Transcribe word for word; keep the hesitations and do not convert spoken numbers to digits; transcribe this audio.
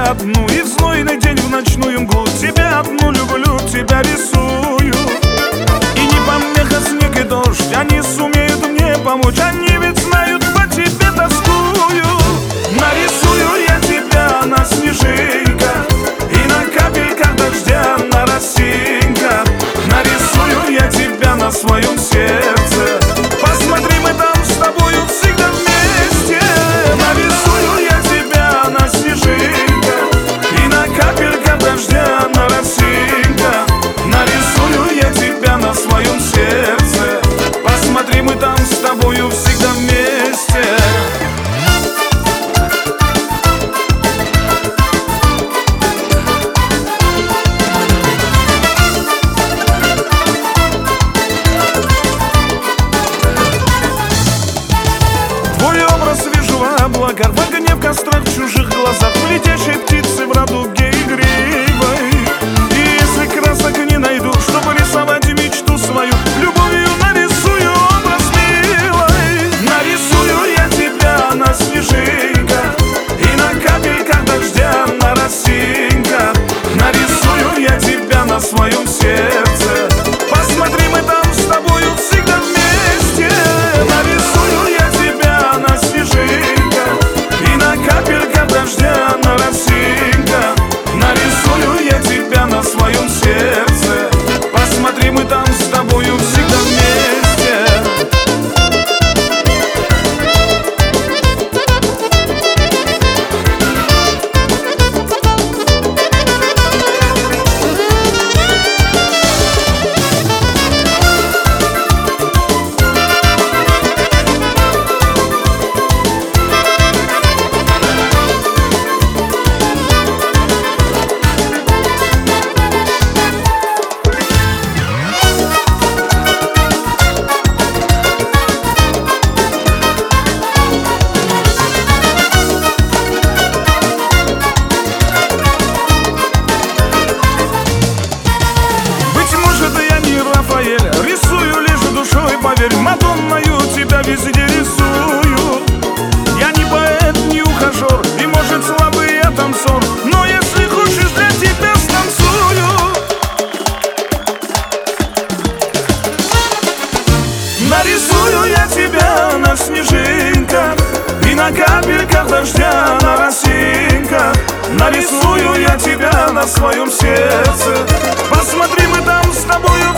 тебя одну, и в знойный день в ночную мглу тебя одну люблю, тебя рисую. И не помеха снег и дождь, они сумеют мне помочь, они ведь знают, по тебе тоскую. Нарисую я тебя на снежинках и на капельках дождя, на росинках. Нарисую я тебя на своем сердце, посмотри, мы там с тобою всегда вместе. Нарисую я тебя на снежинках и на капельках дождя, на росинках. Нарисую я тебя на своем сердце, посмотри, мы там с тобою всегда вместе. Твой образ вижу в облаках, в огне, в кострах, в чужих глазах, в летящей птице, в радуге игривой. И если красок не найду, чтобы рисовать мечту свою, любовью нарисую образ милой. Нарисую я тебя на снежинках и на капельках дождя, на росинках. Нарисую я тебя на своем сердце, посмотри, мы там с тобою всегда вместе. Нарисую я тебя на снежинках и на капельках дождя, на росинках. Нарисую я тебя на своем сердце, посмотри, мы там с тобою всегда вместе. Рисую лишь душой, поверь, Мадонною тебя везде рисую. Я не поэт, не ухажер, и может слабый я танцор, но если хочешь, для тебя станцую. Нарисую я тебя на снежинках и на капельках дождя, на росинках. Нарисую я тебя на своем сердце, посмотри, мы там с тобою